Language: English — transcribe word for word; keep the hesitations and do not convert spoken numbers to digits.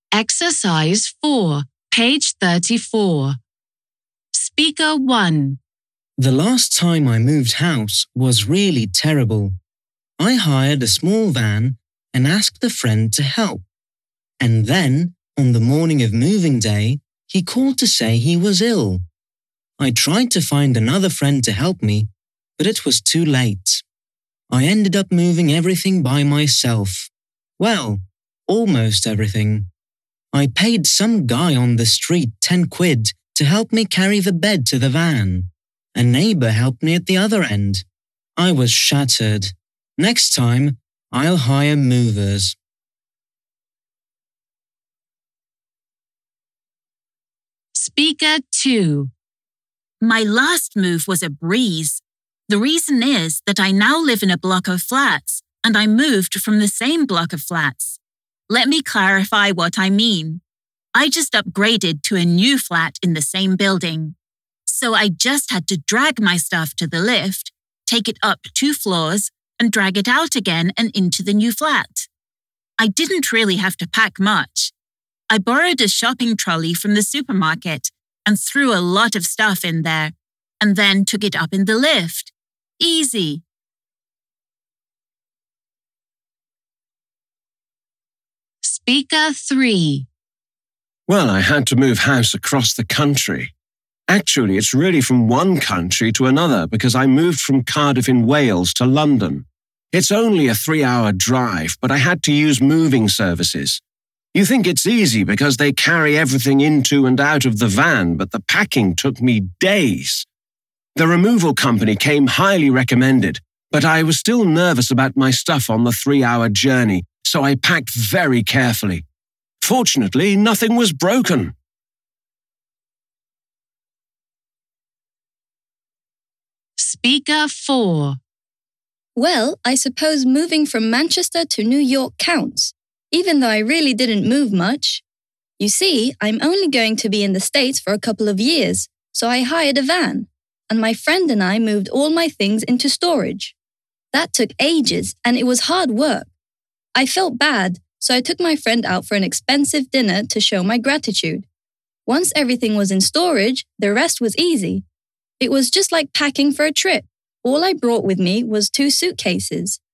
Exercise four, page thirty-four. Speaker one. The last time I moved house was really terrible. I hired a small van and asked a friend to help. And then, on the morning of moving day, he called to say he was ill. I tried to find another friend to help me, but it was too late. I ended up moving everything by myself. Well, almost everything. I paid some guy on the street ten quid to help me carry the bed to the van. A neighbor helped me at the other end. I was shattered. Next time, I'll hire movers. Speaker two. My last move was a breeze. The reason is that I now live in a block of flats, and I moved from the same block of flats. Let me clarify what I mean. I just upgraded to a new flat in the same building. So I just had to drag my stuff to the lift, take it up two floors, and drag it out again and into the new flat. I didn't really have to pack much. I borrowed a shopping trolley from the supermarket and threw a lot of stuff in there, and then took it up in the lift. Easy. Speaker three. Well, I had to move house across the country. Actually, it's really from one country to another because I moved from Cardiff in Wales to London. It's only a three-hour drive, but I had to use moving services. You think it's easy because they carry everything into and out of the van, but the packing took me days. The removal company came highly recommended, but I was still nervous about my stuff on the three-hour journey, so I packed very carefully. Fortunately, nothing was broken. Speaker four. Well, I suppose moving from Manchester to New York counts, even though I really didn't move much. You see, I'm only going to be in the States for a couple of years, so I hired a van, and my friend and I moved all my things into storage. That took ages, and it was hard work. I felt bad, so I took my friend out for an expensive dinner to show my gratitude. Once everything was in storage, the rest was easy. It was just like packing for a trip. All I brought with me was two suitcases.